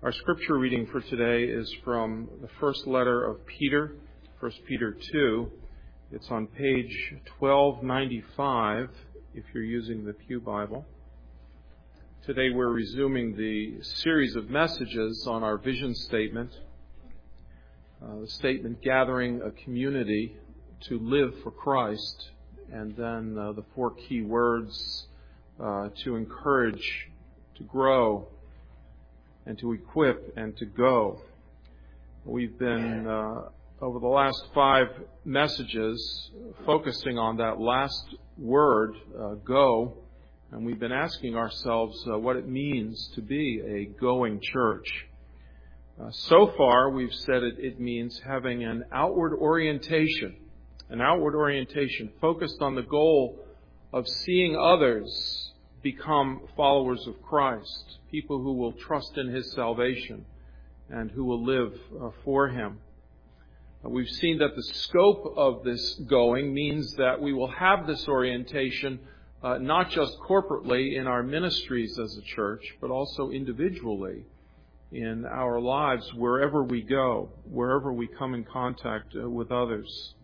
Our scripture reading for today is from the first letter of Peter, 1 Peter 2. It's on page 1295 if you're using the Pew Bible. Today we're resuming the series of messages on our vision statement. The statement, gathering a community to live for Christ, and then the four key words to encourage, to grow, and to equip, and to go. We've been, over the last 5 messages, focusing on that last word, go, and we've been asking ourselves what it means to be a going church. So far, we've said it means having an outward orientation focused on the goal of seeing others become followers of Christ, people who will trust in His salvation and who will live for Him. We've seen that the scope of this going means that we will have this orientation not just corporately in our ministries as a church, but also individually in our lives wherever we go, wherever we come in contact with others.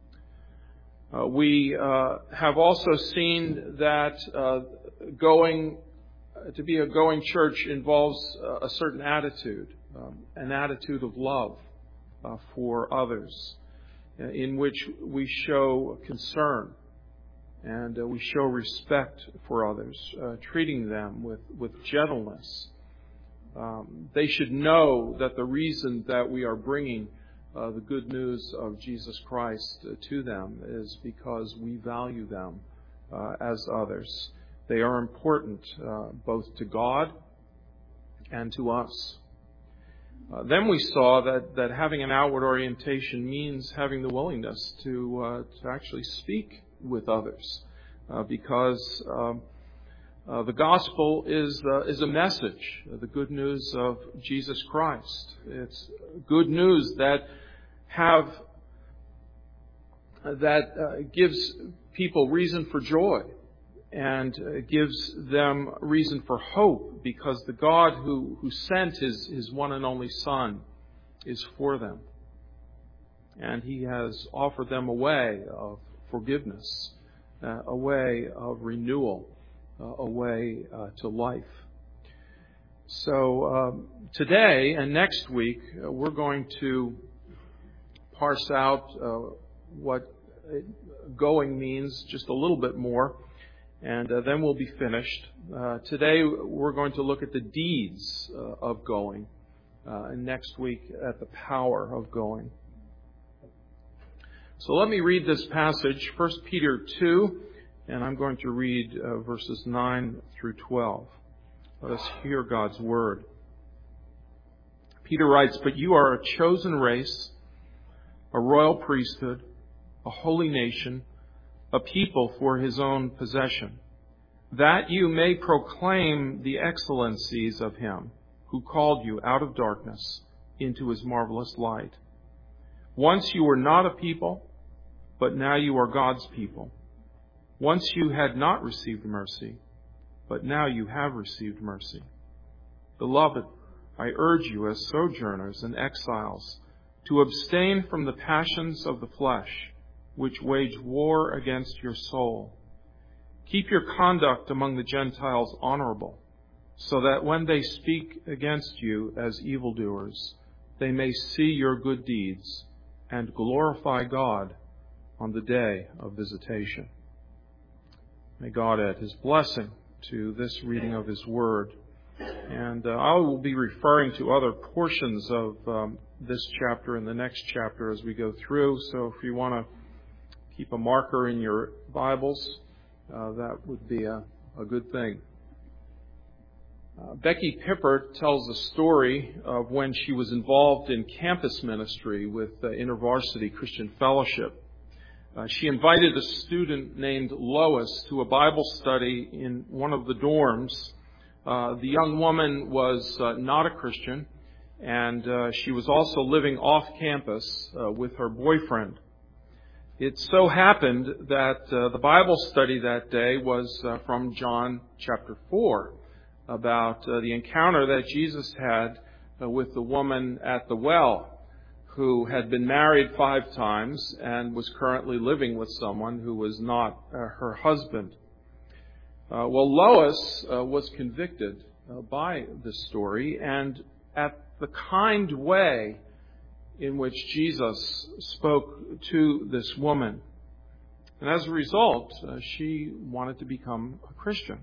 We have also seen that to be a going church involves a certain attitude, an attitude of love for others, in which we show concern and we show respect for others, treating them with gentleness. They should know that the reason that we are bringing the good news of Jesus Christ to them is because we value them as others. They are important both to God and to us. Then we saw that having an outward orientation means having the willingness to actually speak with others, because the gospel is a message, the good news of Jesus Christ. It's good news that gives people reason for joy and gives them reason for hope, because the God who sent His one and only Son is for them. And He has offered them a way of forgiveness, a way of renewal, a way to life. So today and next week we're going to parse out what going means just a little bit more, and then we'll be finished. Today we're going to look at the deeds of going, and next week at the power of going. So let me read this passage, 1 Peter 2, and I'm going to read verses 9 through 12. Let us hear God's word. Peter writes, "But you are a chosen race, a royal priesthood, a holy nation, a people for His own possession, that you may proclaim the excellencies of Him who called you out of darkness into His marvelous light. Once you were not a people, but now you are God's people. Once you had not received mercy, but now you have received mercy. Beloved, I urge you as sojourners and exiles to abstain from the passions of the flesh, which wage war against your soul. Keep your conduct among the Gentiles honorable, so that when they speak against you as evildoers, they may see your good deeds and glorify God on the day of visitation." May God add His blessing to this reading of His Word. And I will be referring to other portions of this chapter and the next chapter as we go through. So if you want to keep a marker in your Bibles, that would be a good thing. Becky Pippert tells a story of when she was involved in campus ministry with InterVarsity Christian Fellowship. She invited a student named Lois to a Bible study in one of the dorms. The young woman was not a Christian, and she was also living off campus with her boyfriend. It so happened that the Bible study that day was from John chapter 4, about the encounter that Jesus had with the woman at the well who had been married 5 times and was currently living with someone who was not her husband. Lois was convicted by this story, and at the kind way in which Jesus spoke to this woman. And as a result, she wanted to become a Christian.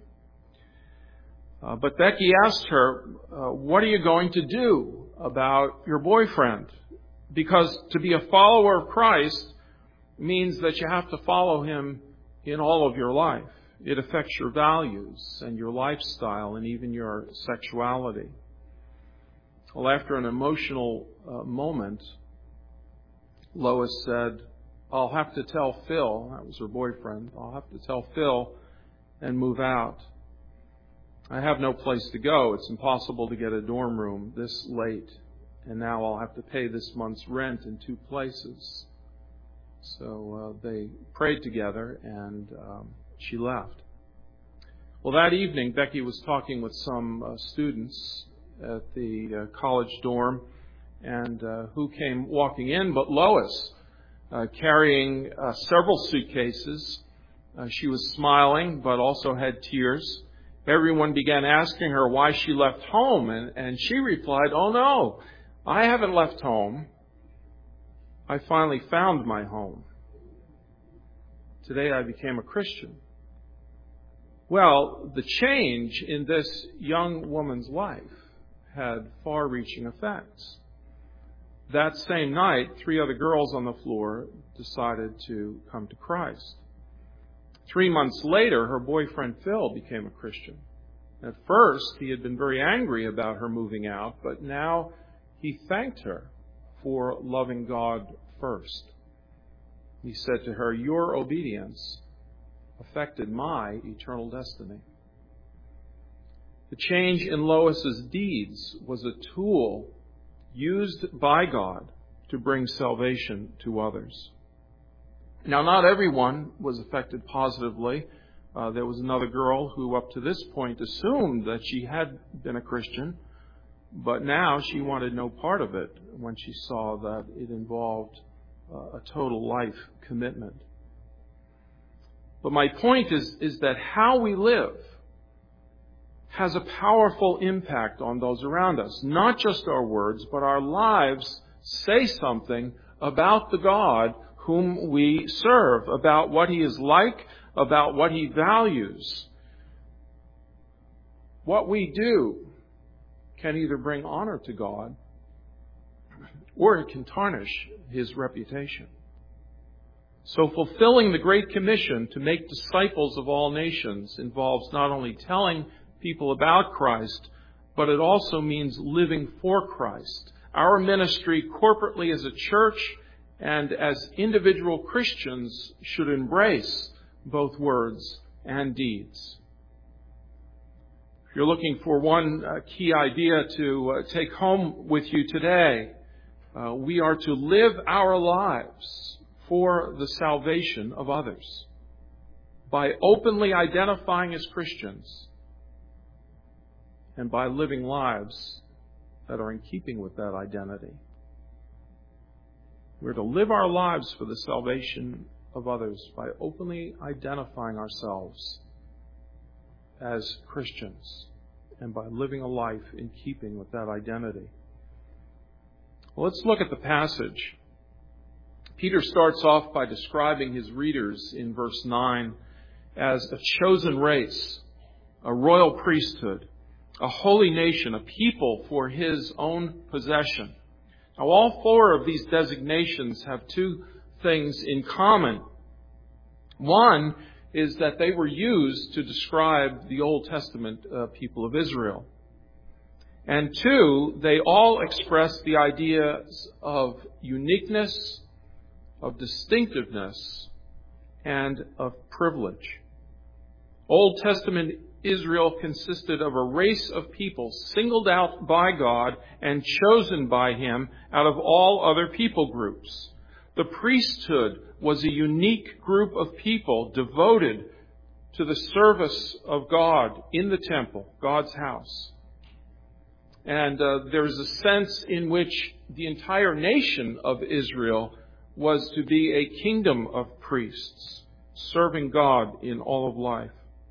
But Becky asked her, what are you going to do about your boyfriend? Because to be a follower of Christ means that you have to follow him in all of your life. It affects your values and your lifestyle and even your sexuality. Well, after an emotional moment, Lois said, I'll have to tell Phil, that was her boyfriend, I'll have to tell Phil and move out. I have no place to go. It's impossible to get a dorm room this late. And now I'll have to pay this month's rent in 2 places. So they prayed together and she left. Well, that evening, Becky was talking with some students at the college dorm, and who came walking in but Lois, carrying several suitcases. She was smiling but also had tears. Everyone began asking her why she left home, and she replied, oh no, I haven't left home. I finally found my home. Today I became a Christian. Well, the change in this young woman's life had far-reaching effects. That same night, 3 other girls on the floor decided to come to Christ. 3 months later, her boyfriend Phil became a Christian. At first, he had been very angry about her moving out, but now he thanked her for loving God first. He said to her, your obedience affected my eternal destiny. The change in Lois's deeds was a tool used by God to bring salvation to others. Now, not everyone was affected positively. There was another girl who up to this point assumed that she had been a Christian, but now she wanted no part of it when she saw that it involved a total life commitment. But my point is that how we live has a powerful impact on those around us. Not just our words, but our lives say something about the God whom we serve, about what He is like, about what He values. What we do can either bring honor to God or it can tarnish His reputation. So fulfilling the Great Commission to make disciples of all nations involves not only telling people about Christ, but it also means living for Christ. Our ministry corporately as a church and as individual Christians should embrace both words and deeds. If you're looking for one key idea to take home with you today, we are to live our lives for the salvation of others by openly identifying as Christians and by living lives that are in keeping with that identity. We're to live our lives for the salvation of others by openly identifying ourselves as Christians and by living a life in keeping with that identity. Well, let's look at the passage. Peter starts off by describing his readers in verse 9 as a chosen race, a royal priesthood, a holy nation, a people for His own possession. Now, all 4 of these designations have 2 things in common. One is that they were used to describe the Old Testament people of Israel. And 2, they all express the ideas of uniqueness, of distinctiveness, and of privilege. Old Testament Israel consisted of a race of people singled out by God and chosen by Him out of all other people groups. The priesthood was a unique group of people devoted to the service of God in the temple, God's house. And there's a sense in which the entire nation of Israel was to be a kingdom of priests, serving God in all of life.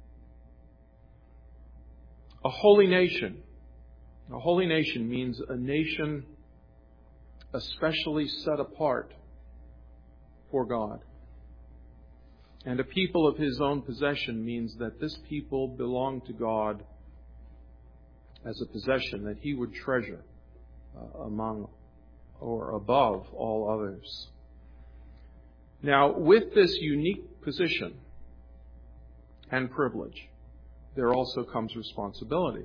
A holy nation. A holy nation means a nation especially set apart for God. And a people of His own possession means that this people belong to God as a possession that He would treasure among or above all others. Now, with this unique position and privilege, there also comes responsibility.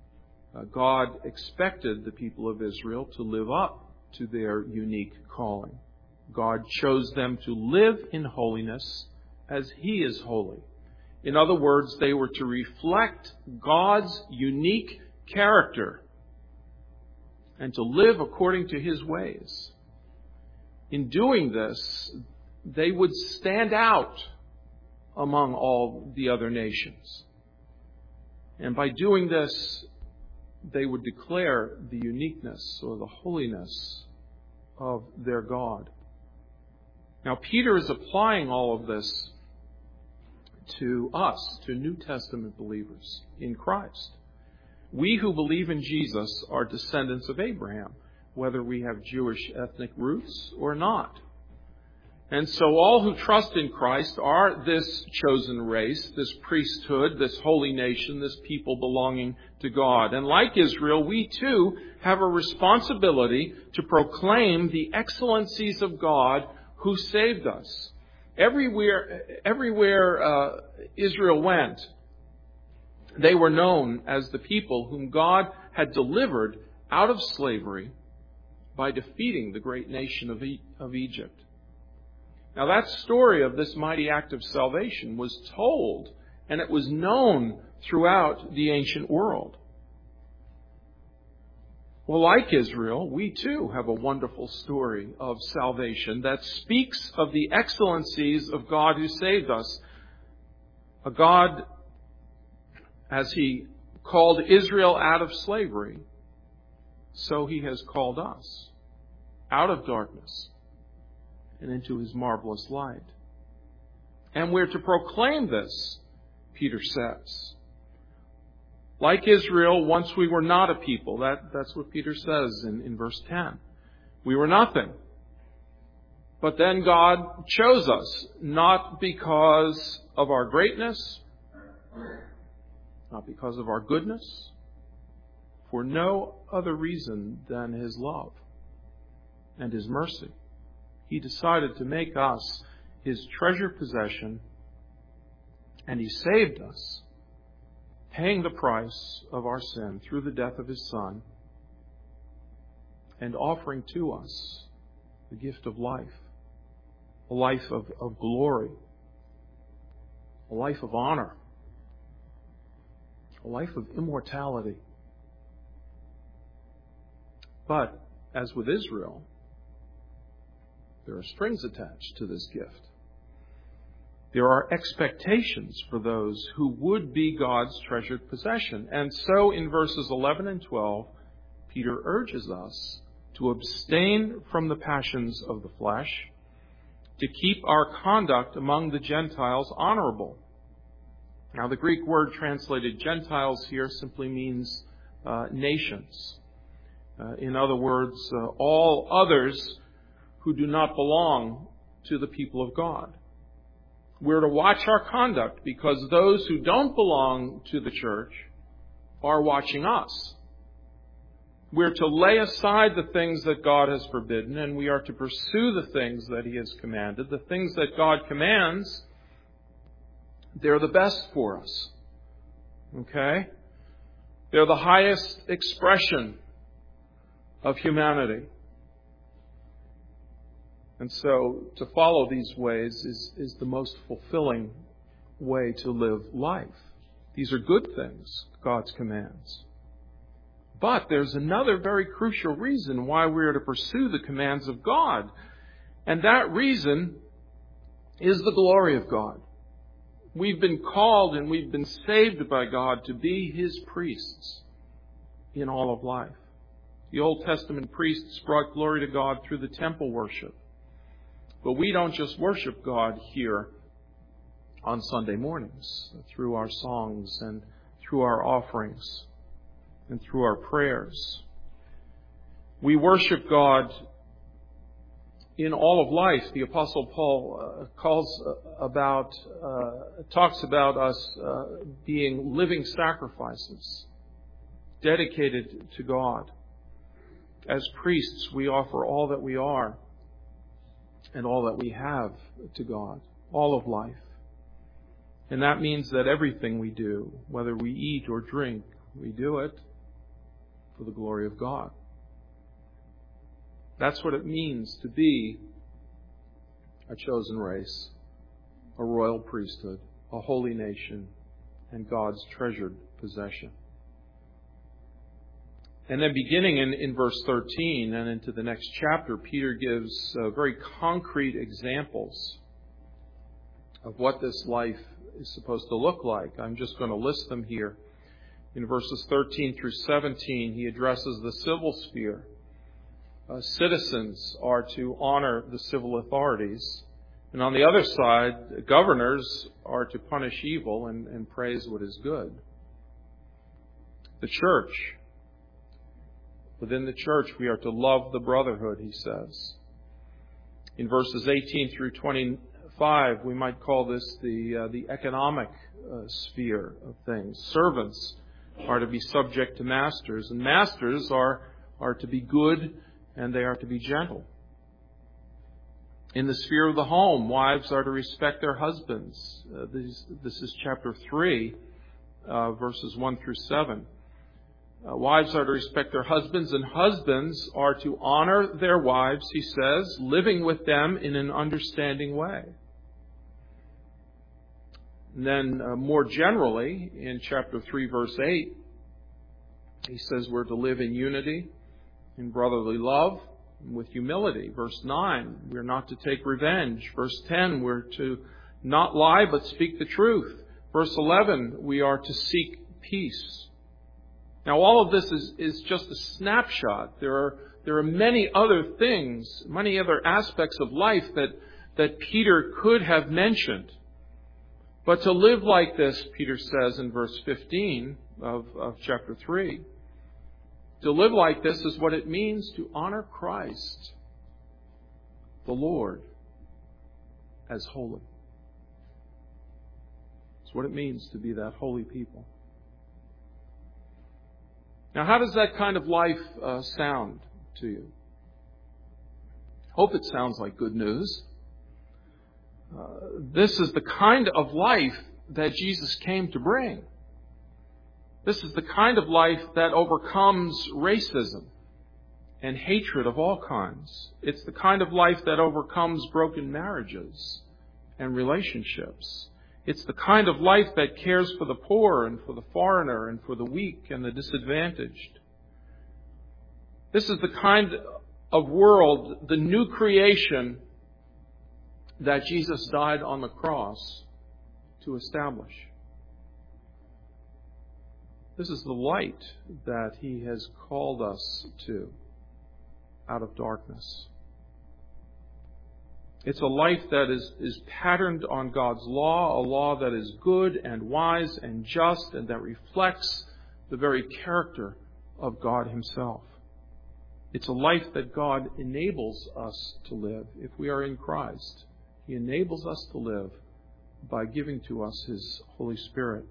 God expected the people of Israel to live up to their unique calling. God chose them to live in holiness as He is holy. In other words, they were to reflect God's unique character and to live according to His ways. In doing this, they would stand out among all the other nations. And by doing this, they would declare the uniqueness or the holiness of their God. Now, Peter is applying all of this to us, to New Testament believers in Christ. We who believe in Jesus are descendants of Abraham, whether we have Jewish ethnic roots or not. And so all who trust in Christ are this chosen race, this priesthood, this holy nation, this people belonging to God. And like Israel, we too have a responsibility to proclaim the excellencies of God who saved us. Everywhere Israel went, they were known as the people whom God had delivered out of slavery by defeating the great nation of Egypt. Now that story of this mighty act of salvation was told, and it was known throughout the ancient world. Well, like Israel, we too have a wonderful story of salvation that speaks of the excellencies of God who saved us. A God, as He called Israel out of slavery, so He has called us out of darkness and into His marvelous light. And we're to proclaim this, Peter says. Like Israel, once we were not a people. That's what Peter says in verse 10. We were nothing. But then God chose us, not because of our greatness, not because of our goodness, for no other reason than His love and His mercy. He decided to make us His treasured possession, and He saved us, paying the price of our sin through the death of His Son, and offering to us the gift of life, a life of glory, a life of honor, a life of immortality. But, as with Israel, there are strings attached to this gift. There are expectations for those who would be God's treasured possession. And so in verses 11 and 12, Peter urges us to abstain from the passions of the flesh, to keep our conduct among the Gentiles honorable. Now, the Greek word translated Gentiles here simply means nations. In other words, all others who do not belong to the people of God. We're to watch our conduct because those who don't belong to the church are watching us. We're to lay aside the things that God has forbidden, and we are to pursue the things that He has commanded. The things that God commands, they're the best for us. Okay? They're the highest expression of humanity. And so to follow these ways is the most fulfilling way to live life. These are good things, God's commands. But there's another very crucial reason why we are to pursue the commands of God. And that reason is the glory of God. We've been called and we've been saved by God to be His priests. in all of life. The Old Testament priests brought glory to God through the temple worship. But we don't just worship God here on Sunday mornings, through our songs and through our offerings and through our prayers. We worship God in all of life. The Apostle Paul talks about us being living sacrifices, dedicated to God. As priests, we offer all that we are and all that we have to God, all of life. And that means that everything we do, whether we eat or drink, we do it for the glory of God. That's what it means to be a chosen race, a royal priesthood, a holy nation, and God's treasured possession. And then beginning in verse 13 and into the next chapter, Peter gives very concrete examples of what this life is supposed to look like. I'm just going to list them here. In verses 13 through 17, he addresses the civil sphere. Citizens are to honor the civil authorities. And on the other side, governors are to punish evil and praise what is good. The church. Within the church, we are to love the brotherhood, he says. In verses 18 through 25, we might call this the economic sphere of things. Servants are to be subject to masters, and masters are to be good and they are to be gentle. In the sphere of the home, wives are to respect their husbands. This is chapter 3, verses 1 through 7. Wives are to respect their husbands, and husbands are to honor their wives, he says, living with them in an understanding way. And then more generally, in chapter 3, verse 8, he says we're to live in unity, in brotherly love, and with humility. Verse 9, we're not to take revenge. Verse 10, we're to not lie but speak the truth. Verse 11, we are to seek peace. Now, all of this is just a snapshot. There are many other things, many other aspects of life that Peter could have mentioned. But to live like this, Peter says in verse 15 of chapter 3, to live like this is what it means to honor Christ, the Lord, as holy. It's what it means to be that holy people. Now, how does that kind of life sound to you? Hope it sounds like good news. This is the kind of life that Jesus came to bring. This is the kind of life that overcomes racism and hatred of all kinds. It's the kind of life that overcomes broken marriages and relationships. It's the kind of life that cares for the poor and for the foreigner and for the weak and the disadvantaged. This is the kind of world, the new creation that Jesus died on the cross to establish. This is the light that He has called us to out of darkness. It's a life that is patterned on God's law, a law that is good and wise and just and that reflects the very character of God Himself. It's a life that God enables us to live if we are in Christ. He enables us to live by giving to us His Holy Spirit.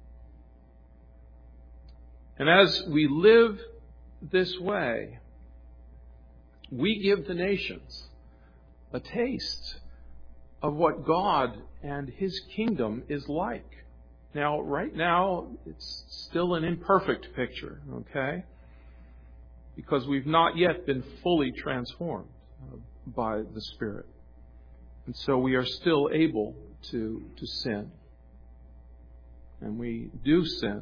And as we live this way, we give the nations a taste of what God and His kingdom is like. Now, right now, it's still an imperfect picture, okay? Because we've not yet been fully transformed by the Spirit. And so we are still able to sin. And we do sin.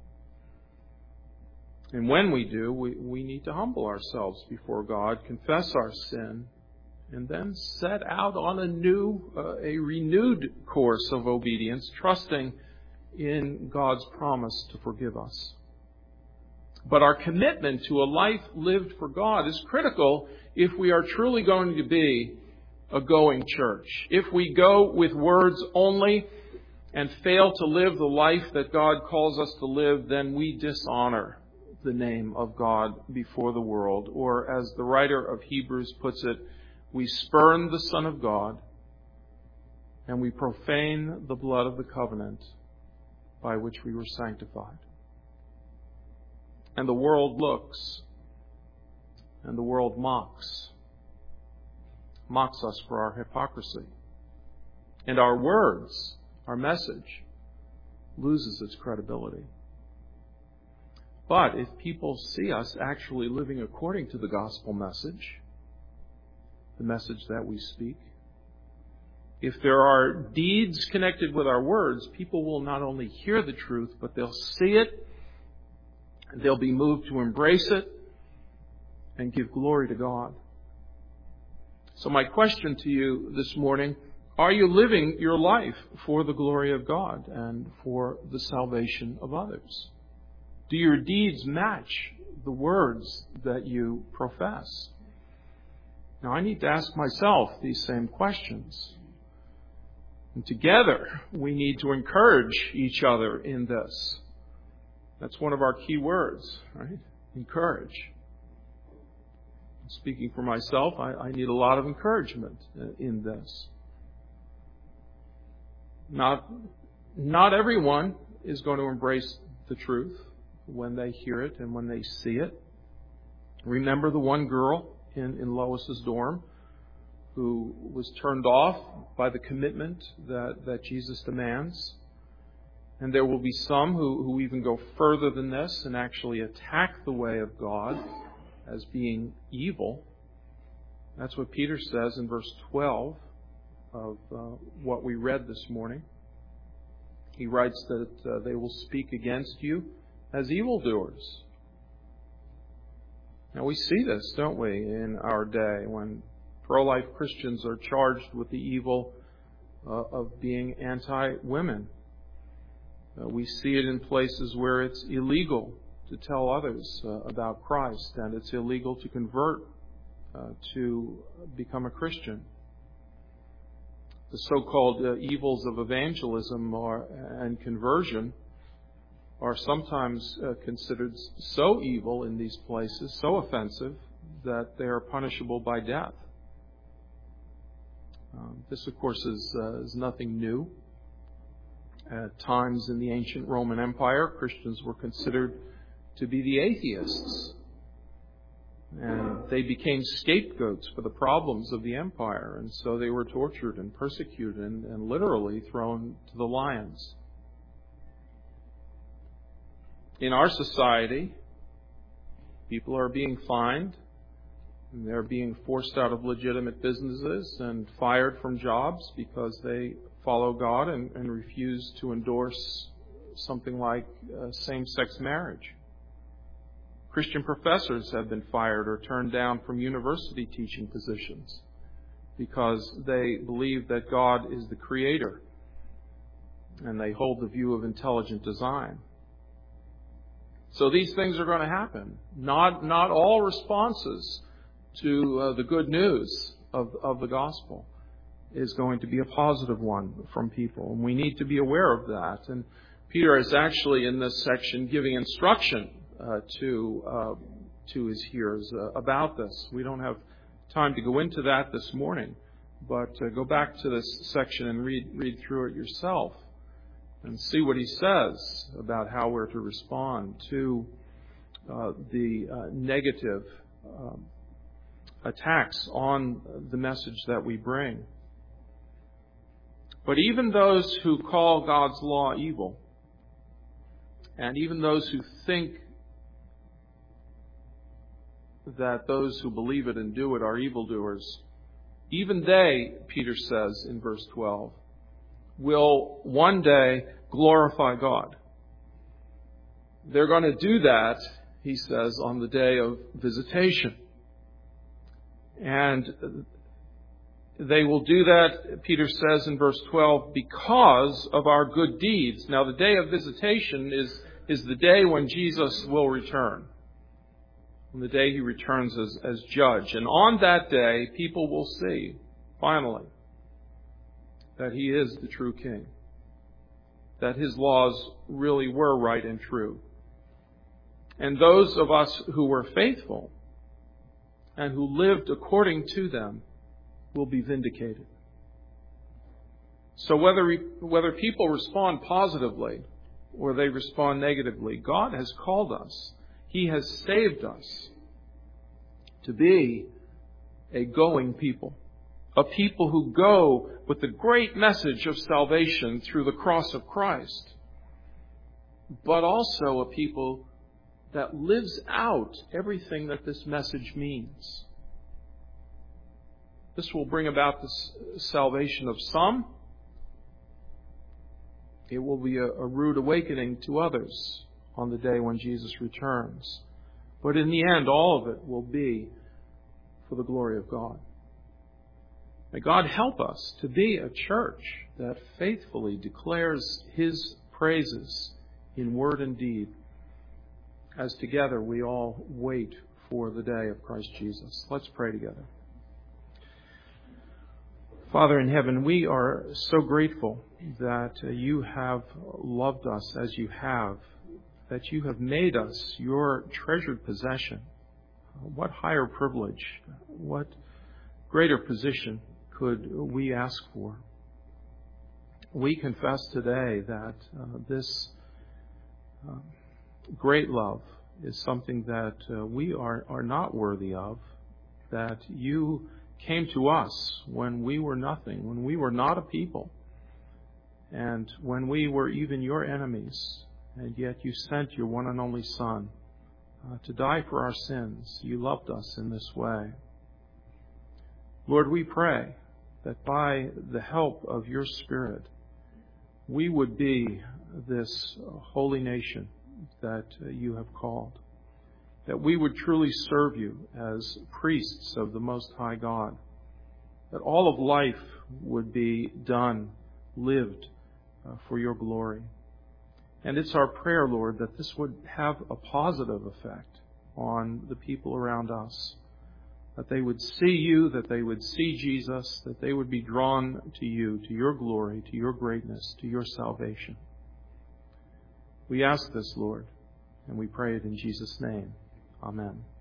And when we do, we need to humble ourselves before God, confess our sin, and then set out on a renewed course of obedience, trusting in God's promise to forgive us. But our commitment to a life lived for God is critical if we are truly going to be a going church. If we go with words only and fail to live the life that God calls us to live, then we dishonor the name of God before the world. Or as the writer of Hebrews puts it, we spurn the Son of God and we profane the blood of the covenant by which we were sanctified. And the world looks, and the world mocks us for our hypocrisy. And our words, our message, loses its credibility. But if people see us actually living according to the gospel message, the message that we speak, if there are deeds connected with our words, people will not only hear the truth, but they'll see it, they'll be moved to embrace it and give glory to God. So my question to you this morning, are you living your life for the glory of God and for the salvation of others? Do your deeds match the words that you profess? Now I need to ask myself these same questions. And together we need to encourage each other in this. That's one of our key words, right? Encourage. Speaking for myself, I need a lot of encouragement in this. Not everyone is going to embrace the truth when they hear it and when they see it. Remember the one girl in Lois's dorm who was turned off by the commitment that Jesus demands? And there will be some who even go further than this and actually attack the way of God as being evil. That's what Peter says in verse 12 of what we read this morning. He writes that they will speak against you as evildoers. Now we see this, don't we, in our day when pro-life Christians are charged with the evil of being anti-women. We see it in places where it's illegal to tell others about Christ, and it's illegal to convert to become a Christian. The so-called evils of evangelism and conversion are sometimes considered so evil in these places, so offensive, that they are punishable by death. This, of course, is nothing new. At times in the ancient Roman Empire, Christians were considered to be the atheists. And they became scapegoats for the problems of the empire. And so they were tortured and persecuted and literally thrown to the lions. In our society, people are being fined. And they're being forced out of legitimate businesses and fired from jobs because they follow God and refuse to endorse something like same-sex marriage. Christian professors have been fired or turned down from university teaching positions because they believe that God is the creator and they hold the view of intelligent design. So these things are going to happen. Not all responses to the good news of the gospel is going to be a positive one from people. And we need to be aware of that. And Peter is actually in this section giving instruction to his hearers about this. We don't have time to go into that this morning, but go back to this section and read through it yourself and see what he says about how we're to respond to the negative attacks on the message that we bring. But even those who call God's law evil, and even those who think that those who believe it and do it are evildoers, even they, Peter says in verse 12, will one day glorify God. They're going to do that, he says, on the day of visitation. And they will do that, Peter says in verse 12, because of our good deeds. Now, the day of visitation is the day when Jesus will return. on the day He returns as judge. And on that day, people will see, finally, that He is the true King, that His laws really were right and true. And those of us who were faithful and who lived according to them will be vindicated. So whether people respond positively or they respond negatively, God has called us. He has saved us to be a going people, a people who go with the great message of salvation through the cross of Christ, but also a people that lives out everything that this message means. This will bring about the salvation of some. It will be a rude awakening to others on the day when Jesus returns. But in the end, all of it will be for the glory of God. May God help us to be a church that faithfully declares His praises in word and deed, as together we all wait for the day of Christ Jesus. Let's pray together. Father in heaven, we are so grateful that You have loved us as You have, that You have made us Your treasured possession. What higher privilege, what greater position could we ask for? We confess today that this great love is something that we are not worthy of, that You came to us when we were nothing, when we were not a people, and when we were even Your enemies, and yet You sent Your one and only Son to die for our sins. You loved us in this way. Lord, we pray that by the help of Your Spirit, we would be this holy nation that You have called, that we would truly serve You as priests of the Most High God, that all of life would be done, lived for Your glory. And it's our prayer, Lord, that this would have a positive effect on the people around us, that they would see You, that they would see Jesus, that they would be drawn to You, to Your glory, to Your greatness, to Your salvation. We ask this, Lord, and we pray it in Jesus' name. Amen.